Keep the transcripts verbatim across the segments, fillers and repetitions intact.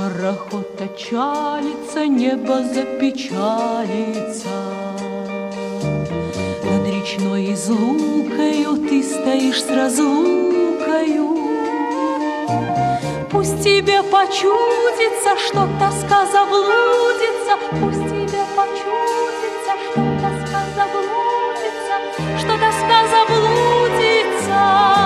Пароход отчалится, небо запечалится. Над речной излукою ты стоишь с разлукою. Пусть тебе почудится, что тоска заблудится, пусть тебе почудится, что тоска заблудится, что тоска заблудится.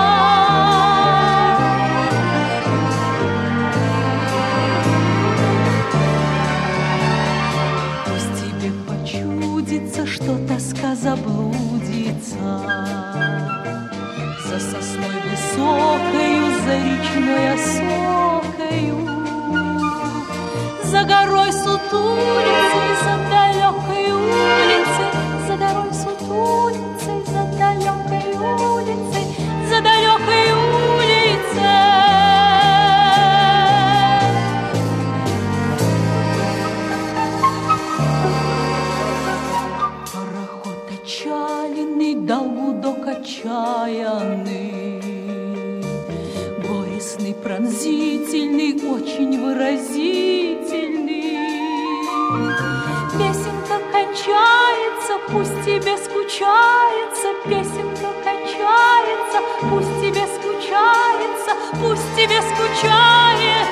Пусть тебе почудится, что тоска заблудится. За сосной высокою, за речной осокою, за горой сутулицей, за далекой улицей, за горой сутулицей, за далекой улицей, за далекой улицей. Пароход отчаянный дал гудок отчаянный, горестный, пронзительный, очень выразительный. Песенка кончается, пусть тебе скучается, песенка кончается, пусть тебе скучается, пусть тебе скучается.